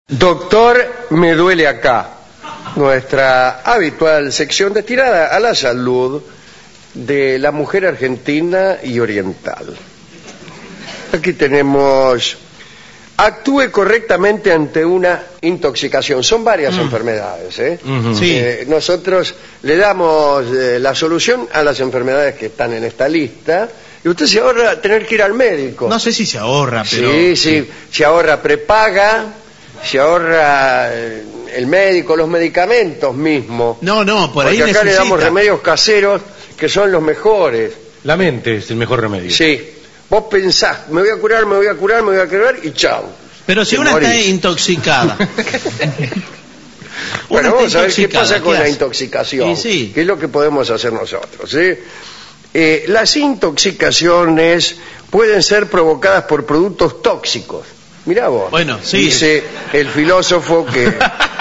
Doctor, me duele acá. Nuestra habitual sección destinada a la salud de la mujer argentina y oriental. Aquí tenemos: actúe correctamente ante una intoxicación. Son varias enfermedades, ¿eh? Sí. Nosotros le damos la solución a las enfermedades que están en esta lista. Y usted se ahorra tener que ir al médico. No sé si se ahorra, pero... Sí, se ahorra prepaga, se ahorra el médico, los medicamentos mismos. No, por ahí porque acá necesita. le damos remedios caseros que son los mejores. La mente es el mejor remedio. Sí. Vos pensás, me voy a curar y chao. Pero si una está intoxicada. Bueno, vamos a ver qué pasa con la intoxicación. Sí. ¿Qué es lo que podemos hacer nosotros? Las intoxicaciones pueden ser provocadas por productos tóxicos. Mirá vos. Bueno, sí. Dice el filósofo que...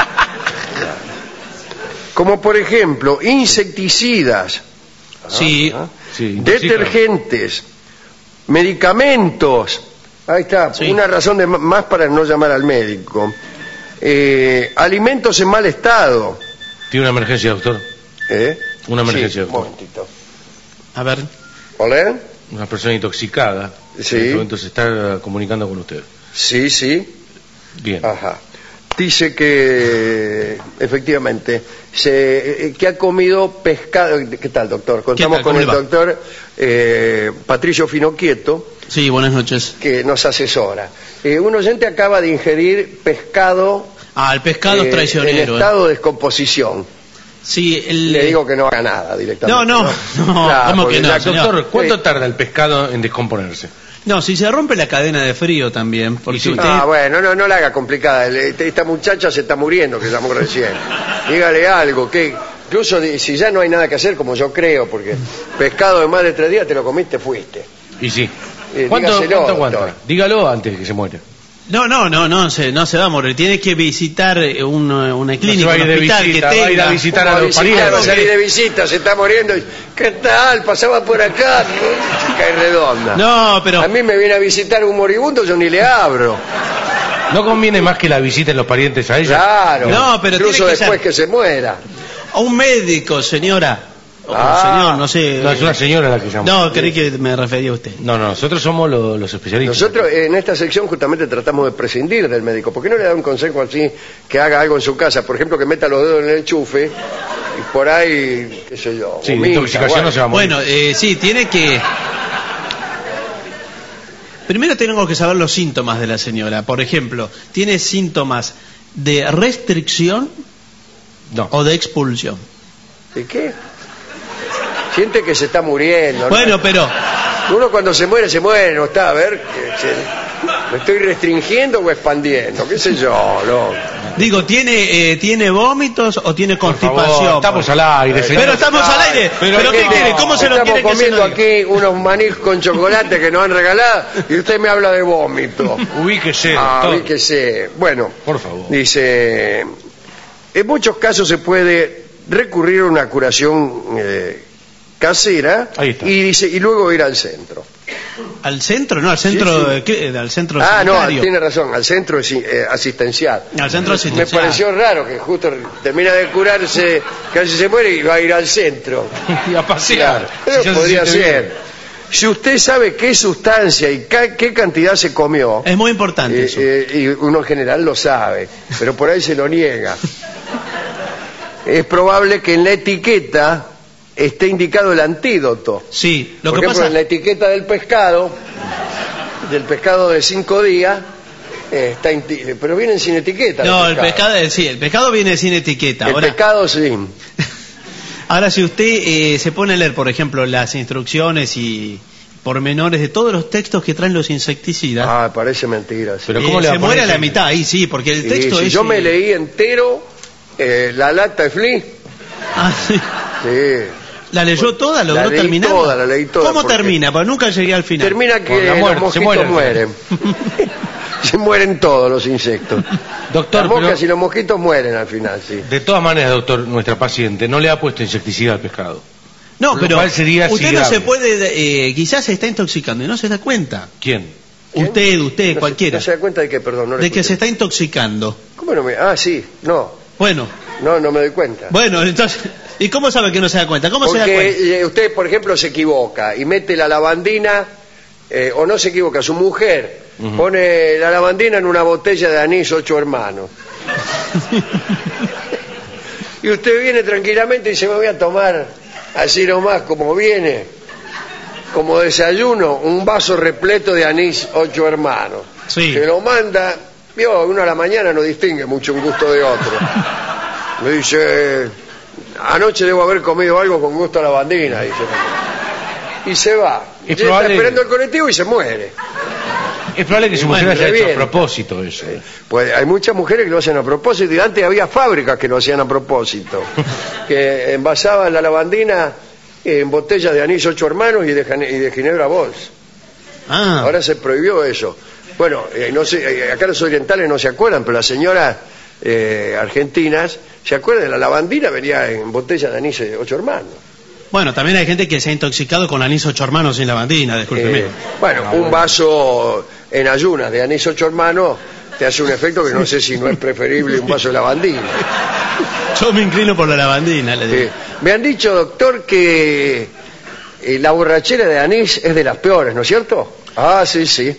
como por ejemplo, insecticidas. Sí. Sí, Detergentes, medicamentos. Ahí está, Sí. una razón más para no llamar al médico. Alimentos en mal estado. ¿Tiene una emergencia, doctor? Una emergencia, Sí, un doctor. momentito. A ver. ¿Olé? Una persona intoxicada. Sí. En este momento se está comunicando con usted. Sí. Bien. Ajá. Dice que efectivamente que ha comido pescado. ¿Qué tal, doctor? Contamos tal? con ¿Cómo el le va? doctor Patricio Finoquieto, Sí, buenas noches. que nos asesora. Un oyente acaba de ingerir pescado El pescado es traicionero. en estado de descomposición. Sí, Le digo que no haga nada directamente. No, Claro, ¿cómo porque que no, la- señor? Doctor, ¿cuánto tarda el pescado en descomponerse? No, si se rompe la cadena de frío también, porque sí. usted... Bueno, no la haga complicada. Esta muchacha se está muriendo, que llamó recién. Dígale algo, que incluso si ya no hay nada que hacer, como yo creo, porque pescado de más de 3 días te lo comiste, fuiste. Y sí. Dígaselo, ¿Cuánto aguanta? doctor. Dígalo antes de que se muera. No se va a morir. Tiene que visitar una clínica, va a ir un de hospital visita, que va a ir tenga. a visitar ¿Cómo a los va a visitar? parientes. Va a salir de visita, se está muriendo. ¿Qué tal? Pasaba por acá. Cae redonda. No, pero... A mí me viene a visitar un moribundo, yo ni le abro. ¿No conviene más que la visiten los parientes a ella? Claro. No, pero incluso tiene que después ser- que se muera. A un médico, señora. O señor, no sé. No, es una señora la que llamó. No, creí que me refería a usted. No, nosotros somos los especialistas. Nosotros en esta sección justamente tratamos de prescindir del médico. ¿Por qué no le da un consejo así, que haga algo en su casa? Por ejemplo, que meta los dedos en el enchufe y por ahí, qué sé yo, Sí, de vomita, intoxicación bueno. no se va a morir. Bueno, sí, tiene que... Primero tenemos que saber los síntomas de la señora. Por ejemplo, ¿tiene síntomas de restricción No. o de expulsión? ¿Y qué? Siente que se está muriendo, ¿no? Bueno, pero... Uno cuando se muere, no está, a ver, ¿me estoy restringiendo o expandiendo? ¿Qué sé yo? No. Digo, ¿tiene vómitos o tiene Por favor, constipación? estamos al aire, señor. Pero estamos al aire. ¿Pero qué quiere? ¿Cómo se lo quiere que se Estamos lo comiendo diga? aquí unos manís con chocolate que nos han regalado y usted me habla de vómito. Ubíquese, doctor. Ubíquese. Bueno, Por favor. dice, en muchos casos se puede recurrir a una curación casera. Ahí está. Y dice, y luego ir al centro. ¿Al centro? No, al centro... Sí, sí. ¿qué? Al centro No, sanitario. tiene razón, al centro asistencial. Al centro Me asistencial. pareció raro que justo termina de curarse, casi se muere y va a ir al centro. Y a pasear. Pero Si ya se podría siente ser. bien. Si usted sabe qué sustancia y qué cantidad se comió, Es muy importante eso. y uno en general lo sabe, pero por ahí se lo niega, es probable que en la etiqueta esté indicado el antídoto. Sí, lo Por que ejemplo, pasa... en la etiqueta del pescado de 5 días, pero vienen sin etiqueta. No, los el pescado, sí, el pescado viene sin etiqueta. El Ahora, pescado sí. ahora si usted se pone a leer, por ejemplo, las instrucciones y pormenores de todos los textos que traen los insecticidas, Parece mentira. sí. Pero ¿cómo le va se a poner muere a la ese- mitad ahí, sí, porque el Sí, texto si es... yo me leí entero la lata de Flea, Ah, sí. sí. ¿La leyó toda? ¿Logró La leí terminar? toda, la leí toda, ¿Cómo porque- termina? Porque nunca llegué al final. Termina Con que la muerte, los se mosquitos mueren. mueren. Se mueren todos los insectos. Doctor, Las moscas pero- y los mosquitos mueren al final, sí. De todas maneras, doctor, nuestra paciente no le ha puesto insecticida al pescado. No, Lo pero cual sería usted así no grave. se puede... quizás se está intoxicando y no se da cuenta. ¿Quién? ¿Quién? Usted, No cualquiera. se da cuenta de que, perdón, no le De que escuché. se está intoxicando. ¿Cómo ¿Cómo no me...? Ah, sí, no. Bueno, No me doy cuenta. bueno, entonces, ¿y cómo sabe que no se da cuenta? ¿Cómo se da cuenta? Porque usted, por ejemplo, se equivoca y mete la lavandina, o no se equivoca, su mujer pone la lavandina en una botella de anís 8 hermanos. Y usted viene tranquilamente y dice, me voy a tomar así nomás como viene, como desayuno, un vaso repleto de anís 8 hermanos. Sí. Se lo manda, vio, uno a la mañana no distingue mucho un gusto de otro. Me dice, anoche debo haber comido algo con gusto a lavandina, dice. Y se va. Y está esperando el colectivo y se muere. Es probable que su mujer haya hecho a propósito eso. Pues hay muchas mujeres que lo hacen a propósito, y antes había fábricas que lo hacían a propósito, que envasaban la lavandina en botellas de anís 8 hermanos y de ginebra Bols. Ah, Ahora se prohibió eso. Bueno, no sé, acá los orientales no se acuerdan, pero las señoras argentinas se acuerdan de la lavandina, venía en botellas de anís 8 hermanos. bueno, también hay gente que se ha intoxicado con anís 8 hermanos sin lavandina, discúlpeme. Bueno, un vaso en ayunas de anís 8 hermanos te hace un efecto que no sé si no es preferible un vaso de lavandina. Yo me inclino por la lavandina, le digo. Me han dicho, doctor, que la borrachera de anís es de las peores, ¿no es cierto? Ah, sí, sí.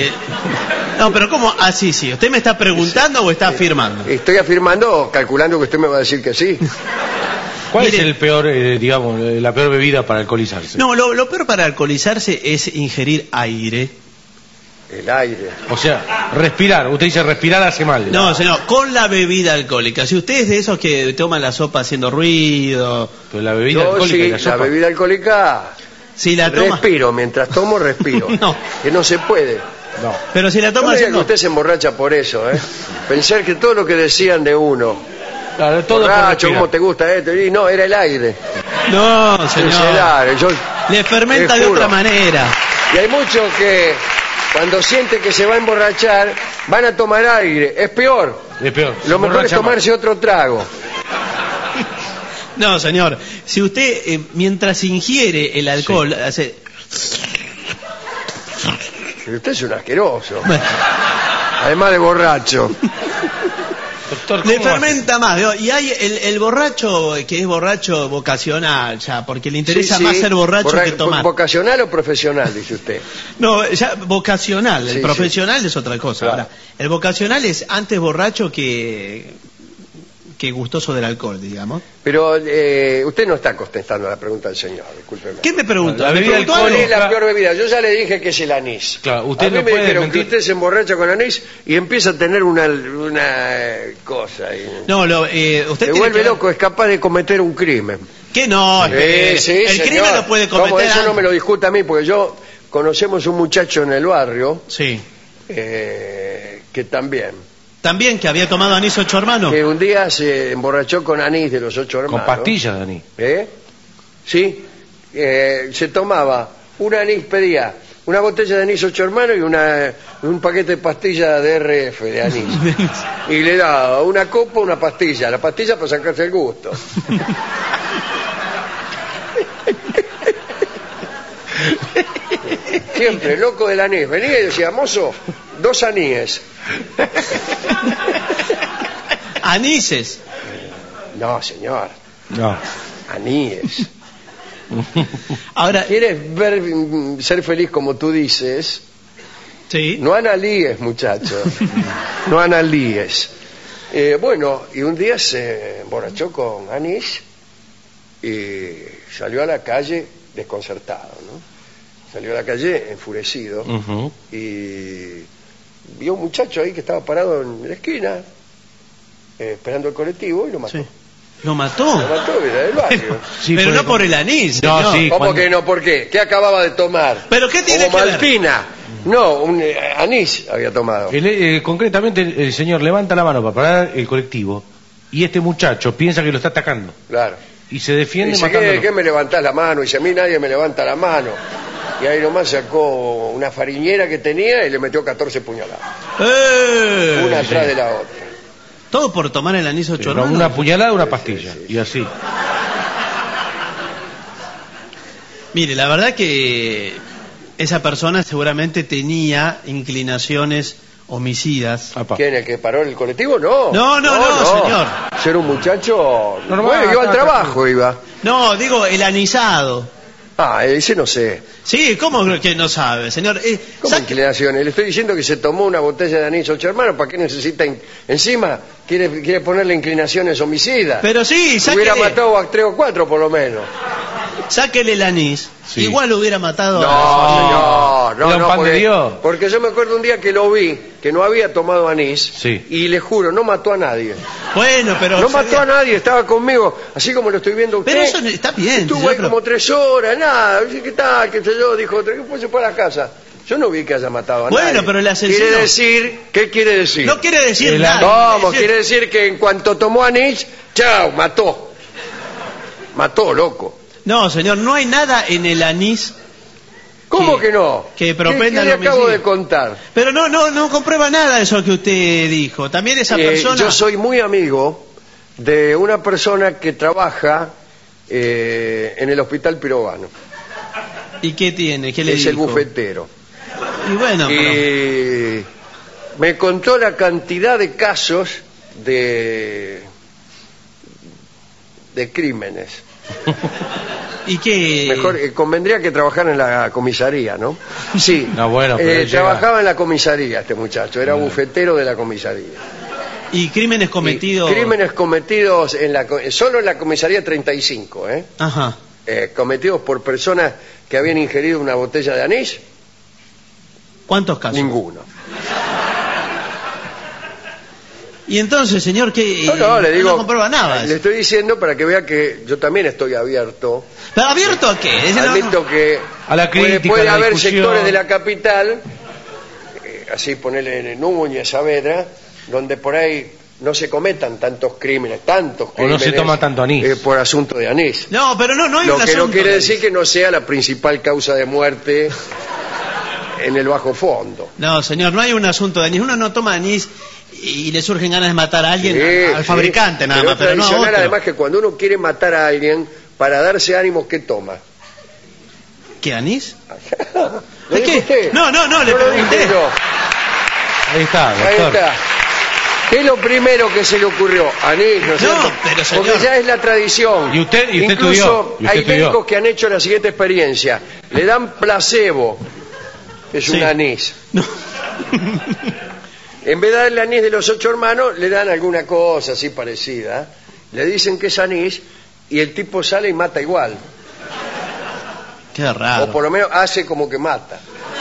No, pero ¿cómo? Ah, sí, sí. ¿Usted me está preguntando o está afirmando? Estoy afirmando, calculando que usted me va a decir que sí. ¿Cuál Mire, es el peor, digamos, la peor bebida para alcoholizarse? No, lo peor para alcoholizarse es ingerir aire. El aire. O sea, respirar. Usted dice respirar hace mal. No, señor, con la bebida alcohólica. Si usted es de esos que toman la sopa haciendo ruido, Pero la bebida Yo alcohólica sí, y la sopa. la bebida alcohólica, si la toma... respiro, mientras tomo respiro. No. Que no se puede. No. Pero si la No toma me diga que haciendo... usted se emborracha por eso, ¿eh? Pensar que todo lo que decían de uno, Claro, todo por borracho, respirar. ¿cómo te gusta esto? Y no, era el aire. No, El señor. sedar, yo Le fermenta te de juro. otra manera. Y hay muchos que cuando sienten que se va a emborrachar van a tomar aire. Es peor. Es peor. Se Lo mejor es emborracha más. tomarse otro trago. No, señor. Si usted, mientras ingiere el alcohol, hace... Pero usted es un asqueroso. Además de borracho. Doctor, Le ¿cómo fermenta más, ¿vio? Y hay el borracho que es borracho vocacional, ya, porque le interesa Sí, más sí. ser borracho que tomar. ¿Vocacional o profesional, dice usted? No, ya vocacional, el Sí, profesional es otra cosa. Claro. Ahora, el vocacional es antes borracho que gustoso del alcohol, digamos. Pero usted no está contestando a la pregunta del señor, discúlpeme. ¿Qué me pregunta? La ¿Me bebida preguntó ¿Cuál algo? es la peor bebida? Yo ya le dije que es el anís. Claro, usted a mí no me puede dijeron que mentir. usted se emborracha con anís y empieza a tener una cosa ahí. No, usted Se tiene vuelve que... loco, es capaz de cometer un crimen. ¿Qué no? Sí, el señor. crimen lo puede cometer. ¿Cómo? Eso no antes. me lo discuta a mí, porque conocemos un muchacho en el barrio Sí. que también, También que había tomado anís 8 hermanos. que un día se emborrachó con anís de los 8 hermanos. Con pastillas, Dani. Sí, se tomaba un anís, pedía una botella de anís 8 hermanos y un paquete de pastillas de RF de anís. Y le daba una copa, una pastilla. La pastilla para sacarse el gusto. Siempre, loco del anís. Venía y decía, mozo, 2 aníes. Anises. No, señor, No. aníes. Ahora, ¿Quieres ser feliz como tú dices? sí. No analíes, muchachos. No analíes. Bueno, y un día se emborrachó con anís y salió a la calle desconcertado, ¿no? Salió a la calle enfurecido Ujú. y vio un muchacho ahí que estaba parado en la esquina esperando el colectivo y lo mató. Sí. ¿Lo mató? Lo mató, era del barrio. Sí, Pero fue no por como- el anís. No, señor. sí. ¿Cómo cuando- que no? ¿Por qué? ¿Qué acababa de tomar? ¿Pero qué tiene Como que ver? Maltina. No, un anís había tomado. Concretamente, el señor levanta la mano para parar el colectivo y este muchacho piensa que lo está atacando Claro. y se defiende Dice, matándolo. ¿qué me levantás la mano? Dice, a mí nadie me levanta la mano. Y ahí nomás sacó una fariñera que tenía y le metió 14 puñaladas. Una atrás de la otra. Todo por tomar el anís 8 Pero hermanos. una puñalada, una pastilla. sí. Y así. Mire, la verdad que esa persona seguramente tenía inclinaciones homicidas. ¿Quién, el que paró el colectivo? No. No, señor. Ser un muchacho... Normal, bueno, iba al trabajo, iba. No, digo, el anisado. Ah, ese no sé. Sí, ¿cómo que no sabe, señor? ¿Cómo inclinaciones? Le estoy diciendo que se tomó una botella de anís 8 hermanos. ¿Para qué necesita encima? Quiere ponerle inclinaciones homicidas. Pero sí, Hubiera matado a 3 o 4 por lo menos. Sáquele el anís. Sí. Igual lo hubiera matado No, señor. ¿Era un pan de Dios? Porque yo me acuerdo un día que lo vi, que no había tomado anís. Sí. Y le juro, no mató a nadie. Bueno, pero... No mató a nadie, estaba conmigo, así como lo estoy viendo a usted. Pero eso está bien. Estuvo señor, ahí como 3 horas, nada. ¿Qué tal? ¿Qué sé yo? Dijo, pues se fue a la casa. Yo no vi que haya matado a nadie. Bueno, pero el asesino... ¿Qué quiere decir? No quiere decir El nada. ¿Cómo? Quiere decir que en cuanto tomó anís, chao, mató. Mató, loco. No, señor, no hay nada en el anís. ¿Cómo que no? Que propenda ¿Qué le el acabo homicidio? de contar? Pero no comprueba nada eso que usted dijo. También esa persona... Yo soy muy amigo de una persona que trabaja en el Hospital Pirovano. ¿Y qué tiene? ¿Qué le Es dijo? el bufetero. Y bueno, Y me contó la cantidad de casos de crímenes. ¿y qué? Mejor convendría que trabajara en la comisaría, ¿no? Sí. No, bueno, pero él llega- trabajaba en la comisaría este muchacho, era bufetero de la comisaría. ¿Y crímenes cometidos? Y crímenes cometidos solo en la comisaría 35, Ajá. cometidos por personas que habían ingerido una botella de anís, ¿Cuántos casos? ninguno. Y entonces, señor, ¿qué? No, le digo, no comprueba nada. le estoy diciendo para que vea que yo también estoy abierto. ¿Pero abierto a qué? Ese no- Admito que A la crítica, puede a la haber discusión. sectores de la capital, así ponerle en Núñez, Saavedra, donde por ahí no se cometan tantos crímenes, O no se toma tanto anís. por asunto de anís. No, pero no hay Lo un que no asunto quiere de- decir que no sea la principal causa de muerte en el bajo fondo. No, señor, no hay un asunto de anís. Uno no toma anís y le surgen ganas de matar a alguien, Sí, al sí. fabricante nada Pero más, es pero no a tradicional, otro. además, que cuando uno quiere matar a alguien, para darse ánimos, ¿qué toma? ¿Qué anís? ¿Lo ¿De dijo qué? usted? No, le lo dije pregunté. yo. Ahí está, Ahí doctor. está. ¿Qué es lo primero que se le ocurrió? Anís, ¿no es No, cierto? pero, señor. Porque ya es la tradición. Y usted Incluso estudió, y usted hay estudió. médicos que han hecho la siguiente experiencia. Le dan placebo, que es Sí. un anís. No. En vez de darle anís de los 8 hermanos, le dan alguna cosa así parecida. Le dicen que es anís y el tipo sale y mata igual. Qué raro. O por lo menos hace como que mata.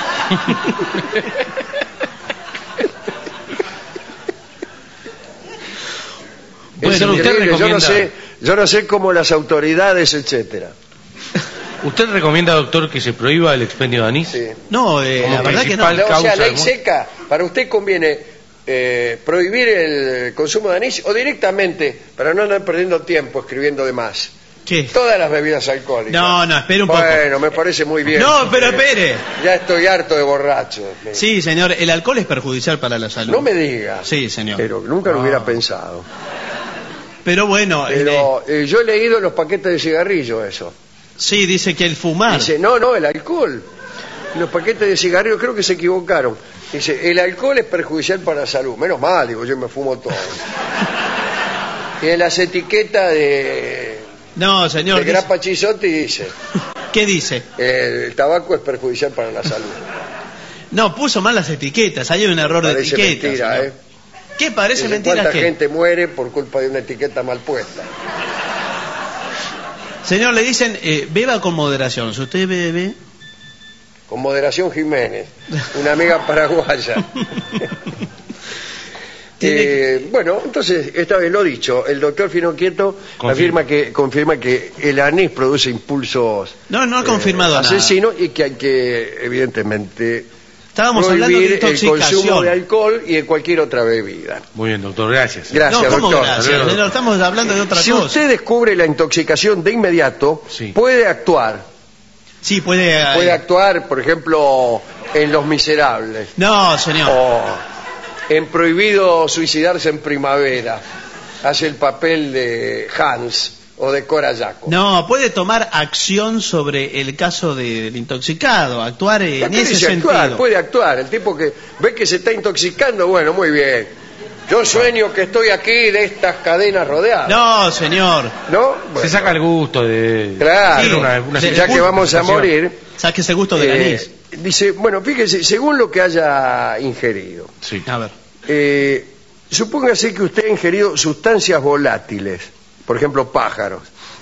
Bueno, Es usted increíble, recomienda- yo no sé cómo las autoridades, etcétera. ¿Usted recomienda, doctor, que se prohíba el expendio de anís? Sí. No, Como la verdad que no. principal- O sea, causa de ley muerte. seca. Para usted conviene prohibir el consumo de anís o directamente, para no andar perdiendo tiempo escribiendo de más, ¿Qué? todas las bebidas alcohólicas. No, espere un poco. Bueno, me parece muy bien. No, pero espere. Ya estoy harto de borrachos. Sí, señor, el alcohol es perjudicial para la salud. No me diga. Sí, señor. Pero nunca lo hubiera pensado. Pero bueno, Pero yo he leído en los paquetes de cigarrillos eso. sí, dice que el fumar. Dice, no, el alcohol. Los paquetes de cigarrillos creo que se equivocaron. Dice, el alcohol es perjudicial para la salud. Menos mal, digo, yo me fumo todo. Y en las etiquetas de No, señor. dice- Grappa Chisotti dice, ¿Qué dice? el tabaco es perjudicial para la salud. No, puso mal las etiquetas. Hay un error de Parece etiquetas. mentira, señor. ¿eh? ¿Qué parece Dice, mentira ¿cuánta qué? gente muere por culpa de una etiqueta mal puesta? Señor, le dicen, beba con moderación. Si usted bebe... Con moderación Jiménez, una amiga paraguaya. Bueno, entonces, esta vez lo dicho, el doctor Finoquieto confirma que el anís produce impulsos No ha confirmado nada. asesinos y que hay que, evidentemente, Estábamos hablando de prohibir el consumo intoxicación. de alcohol y de cualquier otra bebida. Muy bien, doctor, gracias. Gracias, No, ¿cómo doctor. gracias? Hasta luego. Estamos hablando de otra Si cosa. usted descubre la intoxicación de inmediato, Sí. puede actuar. Sí, puede... Puede actuar, por ejemplo, en Los Miserables. No, señor. O en Prohibido suicidarse en primavera. Hace el papel de Hans. o de Corayaco. No, puede tomar acción sobre el caso del intoxicado, actuar en ¿Qué ese dice sentido. actuar? Puede actuar. El tipo que ve que se está intoxicando, bueno, muy bien. Yo sueño que estoy aquí de estas cadenas rodeadas. No, señor. ¿No? Bueno, Se saca el gusto de... claro. Sí, una Ya que vamos a morir. Saque ese gusto del anís. Dice, bueno, fíjese, según lo que haya ingerido. Sí. A ver. Supóngase que usted ha ingerido sustancias volátiles, por ejemplo, pájaros.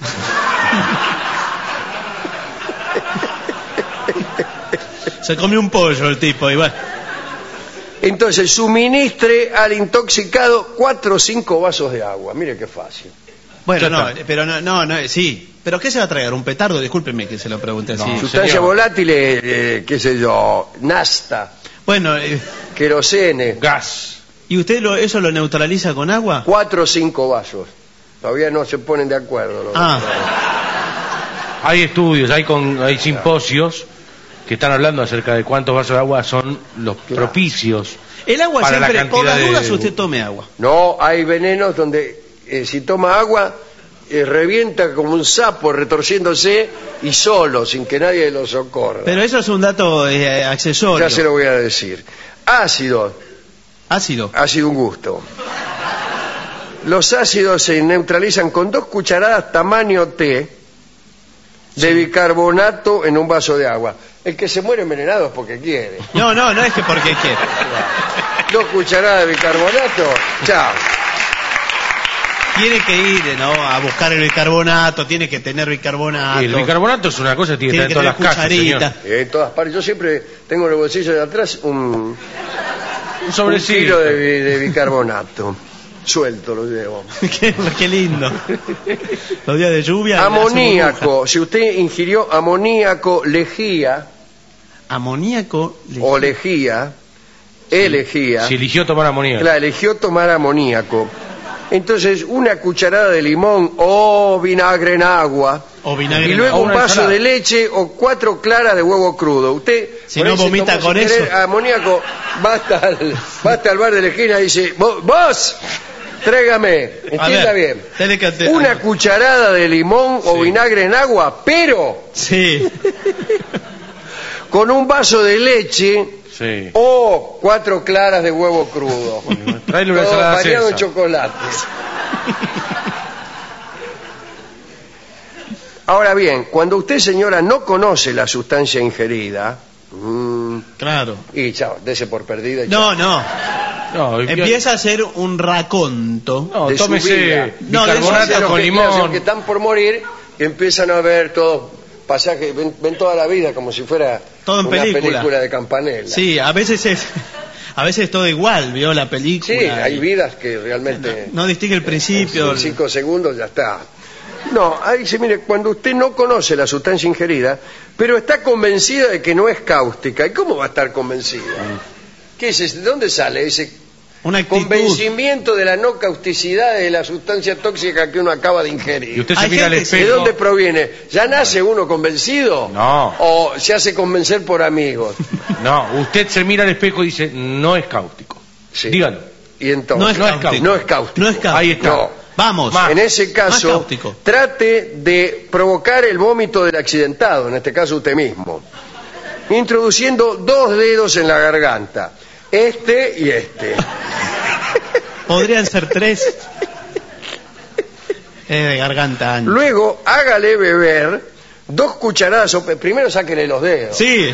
Se comió un pollo el tipo, igual. Entonces, suministre al intoxicado 4 o 5 vasos de agua. Mire qué fácil. Bueno, Ya no, está. pero no, sí. ¿Pero qué se va a traer? ¿Un petardo? Discúlpeme que se lo pregunte así. No, Sustancias señor. volátiles, qué sé yo, nafta, Bueno, querosene, Gas. ¿y usted eso lo neutraliza con agua? 4 o 5 vasos. Todavía no se ponen de acuerdo. Ah, Hay estudios, hay simposios que están hablando acerca de cuántos vasos de agua son los propicios. el agua Para la siempre, por las cantidad de- dudas usted tome agua. No, hay venenos donde si toma agua revienta como un sapo retorciéndose y solo, sin que nadie lo socorra. Pero eso es un dato accesorio. Ya se lo voy a decir. Ácido, Ácido. ha sido un gusto. Los ácidos se neutralizan con 2 cucharadas tamaño té de bicarbonato en un vaso de agua. El que se muere envenenado es porque quiere. No es que porque quiere. 2 cucharadas de bicarbonato, chao. Tiene que ir, ¿no? A buscar el bicarbonato, tiene que tener bicarbonato. El bicarbonato es una cosa que tiene que Tiene estar que en todas las tener casas, cucharita. En todas partes. Yo siempre tengo en el bolsillo de atrás un señor. Un sobrecito. kilo de bicarbonato. Suelto lo llevo. qué lindo. Los días de lluvia. le hace Amoníaco. Si usted ingirió amoníaco, lejía burbuja. Amoníaco. o lejía, elegía. Si eligió tomar amoníaco. Claro, eligió tomar amoníaco. Entonces, 1 cucharada de limón o vinagre en agua. O vinagre Y en luego agua. un Una vaso ensalada. de leche o 4 claras de huevo crudo. Usted, Si por no ahí se vomita tomó con sin querer eso. amoníaco, va hasta el bar de la esquina y dice, vos, tráigame, entienda ver, bien, tiene que- 1 cucharada de limón o vinagre en agua, pero Sí. con un vaso de leche Sí. o 4 claras de huevo crudo. Tráele una Todo ensalada bañado en César. chocolate. Ahora bien, cuando usted, señora, no conoce la sustancia ingerida, Claro. y chao, dese por perdida. Y chao. No, Empieza a hacer un raconto. No, de su vida. tómese No, de su bicarbonato vida, Los con que, claro, los limón. que están por morir empiezan a ver todos pasajes, ven toda la vida como si fuera Todo en una película. de Campanella. Sí, a veces es todo igual, vio la película. Sí, hay y vidas que realmente no distingue el principio. en 5 segundos ya está. No, ahí dice, mire, cuando usted no conoce la sustancia ingerida, pero está convencida de que no es cáustica, ¿y cómo va a estar convencida? ¿Qué es ese? ¿De dónde sale ese Una actitud. convencimiento de la no causticidad de la sustancia tóxica que uno acaba de ingerir? Y usted se Hay mira al gente- ¿De espejo. dónde proviene? ¿Ya nace uno convencido? No. ¿O se hace convencer por amigos? No, usted se mira al espejo y dice, no es cáustico. Sí. Dígalo. Y entonces, No es cáustico. no es cáustico. No es cáustico. Ahí está. No. Vamos. Más. En ese No es caso, cáustico. trate de provocar el vómito del accidentado, en este caso usted mismo, introduciendo 2 dedos en la garganta, este y este. Podrían ser 3. De garganta ancha. Luego, hágale beber 2 cucharadas, primero sáquele los dedos. Sí.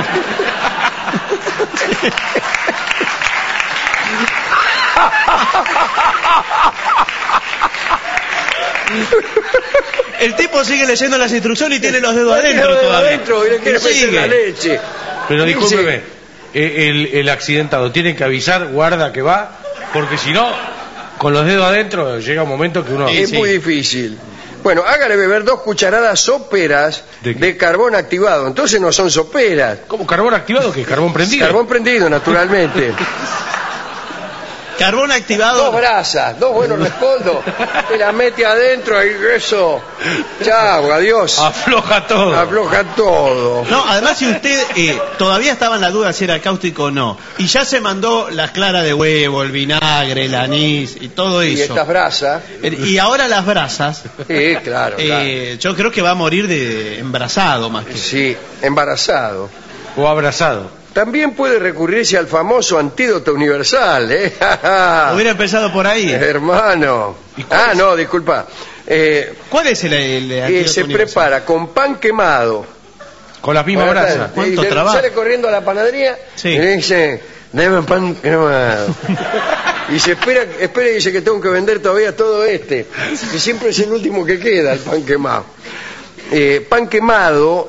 El tipo sigue leyendo las instrucciones y tiene los dedos adentro Los dedos todavía. adentro y le quiere Y meter sigue. la leche. Pero Dice, discúlpeme, el accidentado tiene que avisar, guarda que va, porque si no, con los dedos adentro llega un momento que uno... Es Sí. muy difícil. Bueno, hágale beber 2 cucharadas soperas ¿De qué? de carbón activado. Entonces no son soperas. ¿Cómo? ¿Carbón activado? ¿Qué? ¿Carbón prendido? Carbón prendido, naturalmente. Carbón activado. Dos brasas, dos buenos rescoldos. Te la mete adentro y eso. Chao, adiós. Afloja todo. Afloja todo. No, además si usted todavía estaba en la duda si era cáustico o no, y ya se mandó las claras de huevo, el vinagre, el anís y todo Y eso. estas brasas. Y ahora las brasas, Sí, claro. yo creo que va a morir de embarazado más que. Sí, embarazado. O abrazado. También puede recurrirse al famoso antídoto universal, ¿eh? Hubiera empezado por ahí. Hermano. No, disculpa. ¿Cuál es el antídoto Se universal? prepara con pan quemado. Con las mismas brasas. ¿Cuánto Y le trabajo? sale corriendo a la panadería Sí. y le dice, dame pan quemado. Y se espera y dice que tengo que vender todavía todo este. Que siempre es el último que queda, el pan quemado. Pan quemado,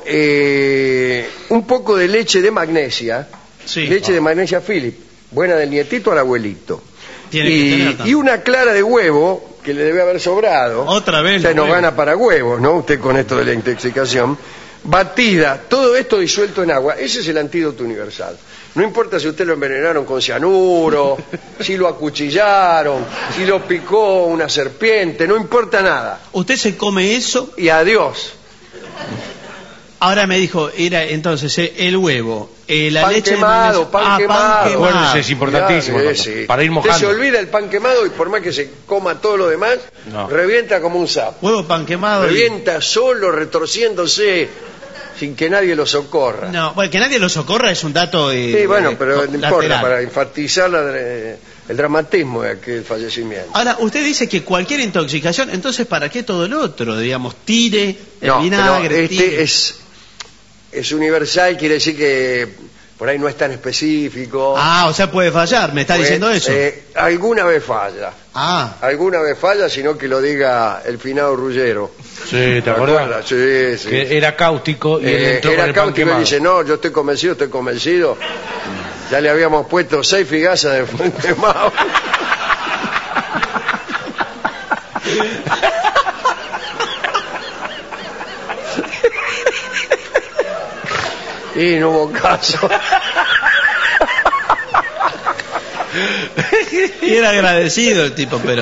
un poco de leche de magnesia, Sí. leche de magnesia Philip, buena del nietito al abuelito. Tiene que tener también. Y una clara de huevo, que le debe haber sobrado. Otra vez Usted los no huevos. gana para huevos, ¿no? Usted con esto de la intoxicación. Batida, todo esto disuelto en agua. Ese es el antídoto universal. No importa si usted lo envenenaron con cianuro, si lo acuchillaron, si lo picó una serpiente, no importa nada. Usted se come eso. Y adiós. Ahora me dijo, era entonces el huevo, la Pan leche quemado, de magnesia. pan quemado. Acuérdese, es importantísimo. Claro, Toto, sí. Para ir Usted se mojando. olvida el pan quemado y por más que se coma todo lo demás, No. revienta como un sapo. Huevo, pan quemado. Revienta solo, retorciéndose, sin que nadie lo socorra. No, bueno, que nadie lo socorra es un dato. Sí, bueno, pero no importa, lateral. para enfatizar el dramatismo de aquel fallecimiento. Ahora, usted dice que cualquier intoxicación, entonces, ¿para qué todo el otro? Digamos, tire el No, vinagre. pero tire. es universal, quiere decir que por ahí no es tan específico. Ah, o sea, puede fallar, me está Pues, diciendo eso. Alguna vez falla. Alguna vez falla, sino que lo diga el finado Ruggero. Sí, ¿te acordás? Sí, sí. Que era cáustico y él entró con Era el pan cáustico y quemado. dice, no, yo estoy convencido. Ya le habíamos puesto 6 figazas de pan quemado. Y no hubo caso. Y era agradecido el tipo, pero.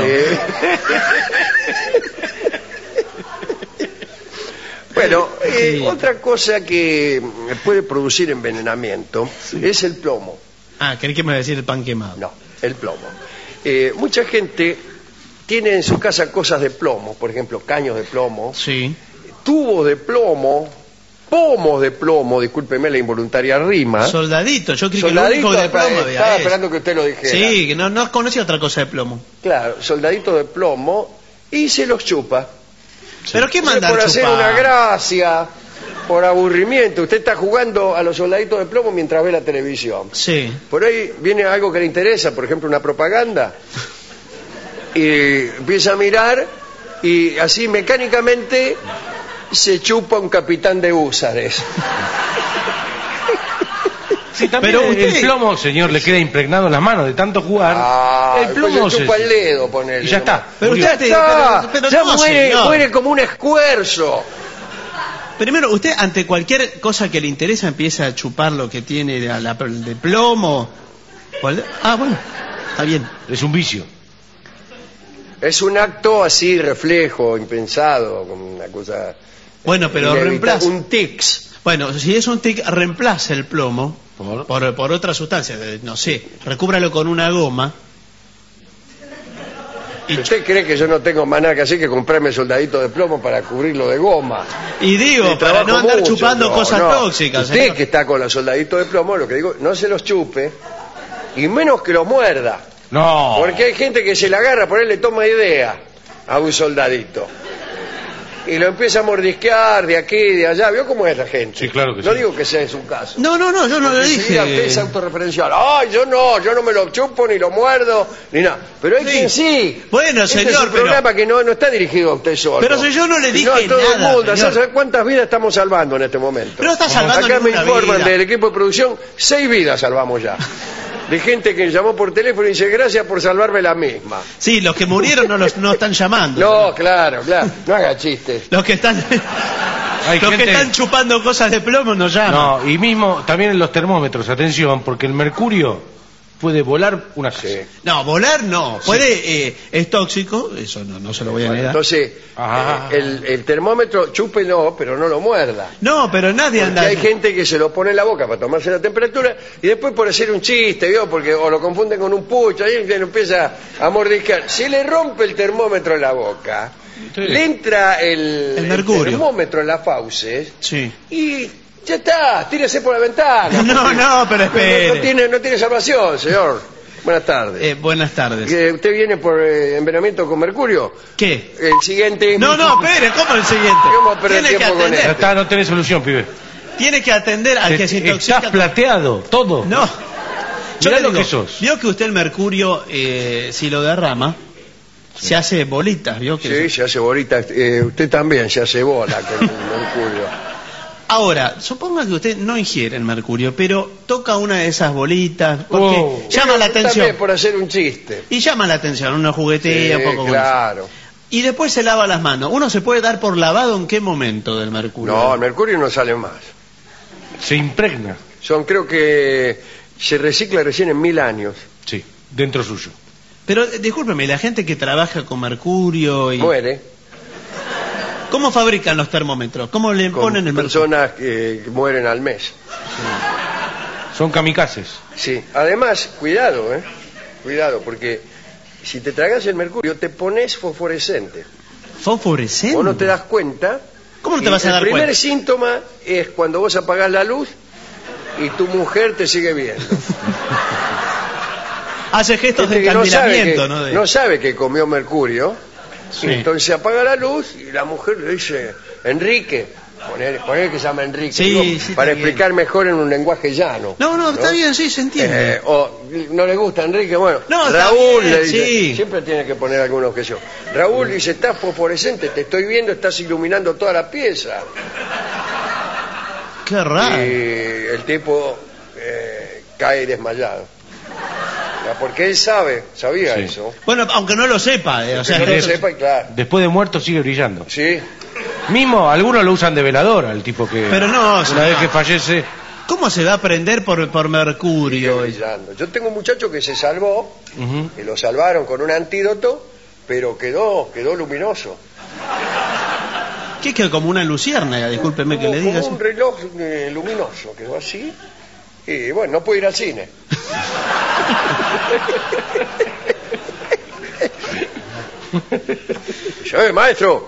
Bueno, Sí. otra cosa que puede producir envenenamiento es el plomo. Ah, creí que me iba a decir el pan quemado. No, el plomo. Mucha gente tiene en su casa cosas de plomo, por ejemplo, caños de plomo, Sí. tubos de plomo, pomos de plomo, discúlpeme la involuntaria rima. Soldadito, yo creí que lo Soldadito único de plomo había estaba eso. esperando que usted lo dijera. Sí, que no conocía otra cosa de plomo. Claro, soldadito de plomo y se los chupa. ¿Pero qué Entonces, mandar por hacer chupar? una gracia, por aburrimiento. Usted está jugando a los soldaditos de plomo mientras ve la televisión. Sí. Por ahí viene algo que le interesa, por ejemplo, una propaganda, y empieza a mirar y así mecánicamente se chupa un capitán de húsares. Sí, también Pero usted- el plomo, señor, le queda impregnado en las manos de tanto jugar. el plomo pues se chupa el dedo, ponele. Y ya está. Pero murió. usted- pero ya no, muere, señor. muere como un escuerzo. Primero, usted ante cualquier cosa que le interesa empieza a chupar lo que tiene de plomo. Ah, bueno, está bien. Es un vicio. Es un acto así, reflejo, impensado, como una cosa... Bueno, pero inevitable, reemplaza. un tics. Bueno, si es un tic, reemplaza el plomo ¿Por? por otra sustancia. No sé, recúbralo con una goma. ¿Y usted cree que yo no tengo más nada que hacer que comprarme soldadito de plomo para cubrirlo de goma? Y digo, Y para trabajo no andar mucho. chupando No, cosas no. tóxicas. Usted señor. que está con los soldaditos de plomo, lo que digo, no se los chupe y menos que los muerda. No. Porque hay gente que se la agarra, por él le toma idea a un soldadito. Y lo empieza a mordisquear de aquí, de allá. ¿Vio cómo es la gente? Sí, claro que no sí. digo que sea en su caso. No, yo no lo Enseguida usted es dije. autorreferencial. Ay, yo no me lo chupo, ni lo muerdo, ni nada. Pero hay Sí. quien sí. Bueno, Este señor, es un pero- programa que no está dirigido a usted solo. Pero si yo no le dije sino a todo nada, el mundo. señor. ¿Sabe cuántas vidas estamos salvando en este momento? Pero está salvando Acá me ninguna informan vida. del equipo de producción, 6 vidas salvamos ya. De gente que llamó por teléfono y dice, gracias por salvarme la misma. Sí, los que murieron no están llamando. No, claro, no haga chistes. Los que están Hay los gente- que están chupando cosas de plomo no llaman. No, y mismo también en los termómetros, atención, porque el mercurio puede volar una casa. Sí. No, volar no. Puede, es tóxico, eso no se lo voy a Bueno, negar. entonces, el termómetro chúpelo, pero no lo muerda. No, pero nadie Porque anda. hay gente que se lo pone en la boca para tomarse la temperatura y después por hacer un chiste, ¿vio? Porque o lo confunden con un pucho, ahí lo empieza a mordiscar. Se le rompe el termómetro en la boca, Sí. le entra el mercurio. termómetro en las fauces Sí. y ya está, tírese por la ventana. No, pero espere. No tiene salvación, señor. Buenas tardes. Buenas tardes. ¿Usted viene por envenenamiento con mercurio? ¿Qué? El siguiente... No, espere, ¿cómo el siguiente? Vamos a perder Tiene que tiempo con Ya atender, está, no tenés solución, pibe. tiene que atender al que se intoxica. Estás plateado, todo. No. Yo Mirá le lo digo, que sos. vio que usted el mercurio, si lo derrama, se hace bolitas, vio que Sí, se hace bolita. Usted también se hace bola con el mercurio. Ahora, suponga que usted no ingiere el mercurio, pero toca una de esas bolitas, porque Oh. llama la También atención. por hacer un chiste. Y llama la atención, una juguetea, Sí, un poco con claro. eso. Y después se lava las manos. ¿Uno se puede dar por lavado en qué momento del mercurio? No, el mercurio no sale más. Se impregna. Creo que se recicla recién en 1000 años. Sí, dentro suyo. Pero discúlpeme, la gente que trabaja con mercurio y... Muere. ¿Cómo fabrican los termómetros? ¿Cómo le Con ponen el mercurio? personas que mueren al mes. Son kamikazes. Sí. Además, cuidado, cuidado, porque si te tragas el mercurio te pones fosforescente. ¿Fosforescente? Vos no te das cuenta. ¿Cómo no te y vas a dar El primer cuenta? síntoma es cuando vos apagás la luz y tu mujer te sigue viendo. Hace gestos de Gente que encandilamiento, ¿no? no sabe que comió mercurio. Sí. Entonces apaga la luz y la mujer le dice, Enrique, poner que se llama Enrique, Sí, digo, sí, está para bien. explicar mejor en un lenguaje llano. No, está bien, sí, se entiende. O no le gusta Enrique, bueno, No, está Raúl bien, le dice, sí. siempre tiene que poner alguna objeción. Raúl dice, estás fosforescente, te estoy viendo, estás iluminando toda la pieza. Qué raro. Y el tipo cae desmayado. Ya, porque él sabía Sí. eso. Bueno, aunque no lo sepa, o sea, Que no lo eso- sepa y claro. Después de muerto sigue brillando. Sí. Mismo, algunos lo usan de velador, al tipo que... Pero no, una señor. vez que fallece... ¿Cómo se va a prender por Sigue mercurio? brillando. Yo tengo un muchacho que se salvó, Ujú. que lo salvaron con un antídoto, pero quedó luminoso. ¿Qué es que como una luciérnaga? Discúlpeme que le diga Como eso. un reloj luminoso, quedó así. Y bueno, no puede ir al cine. Yo, maestro.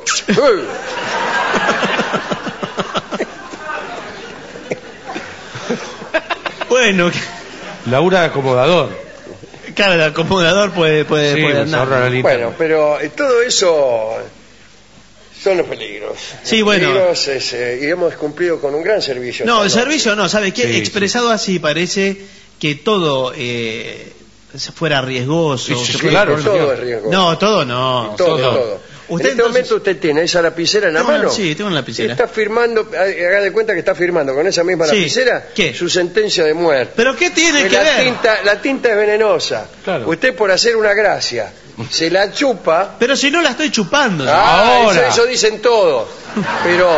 Bueno, Labura de acomodador. claro, el acomodador puede Sí, pues, andar. se ahorra la linterna. Bueno, pero todo eso son los peligros. Sí, Los bueno. peligros y hemos cumplido con un gran servicio. No, el esta noche. servicio no, ¿sabe qué? Sí, Expresado así parece que todo fuera riesgoso. Sí, se sí, puede- claro, Todo es riesgo. No, todo no. Todo, todo. todo. Usted en este entonces- momento usted tiene esa lapicera en la Tengo una- mano. sí, tengo una lapicera. Y está firmando, haga de cuenta que está firmando con esa misma Sí. lapicera ¿Qué? su sentencia de muerte. ¿Pero qué tiene Porque que ver? la tinta es venenosa. Claro. Usted por hacer una gracia se la chupa. Pero si no la estoy chupando. Ahora. Eso dicen todos. Pero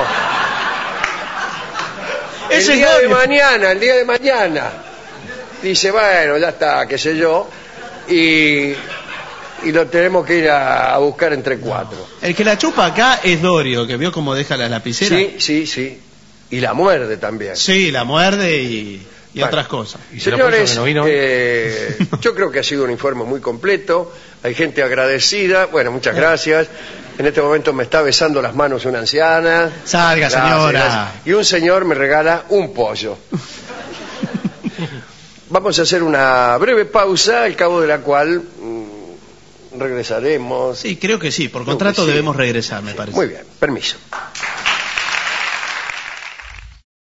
Ese el es día obvio. de mañana, dice, bueno, ya está, qué sé yo, y lo tenemos que ir a buscar entre 4. El que la chupa acá es Dorio, que vio cómo deja las lapiceras. Sí. Y la muerde también. Sí, la muerde y Bueno. otras cosas. ¿Y se lo puso Señores, que no vino? yo creo que ha sido un informe muy completo. Hay gente agradecida. Bueno, muchas gracias. En este momento me está besando las manos una anciana. Salga, Gracias, señora. gracias. Y un señor me regala un pollo. Vamos a hacer una breve pausa, al cabo de la cual regresaremos. Sí, creo que sí. Por Creo contrato que sí. debemos regresar, me parece. Muy bien, permiso.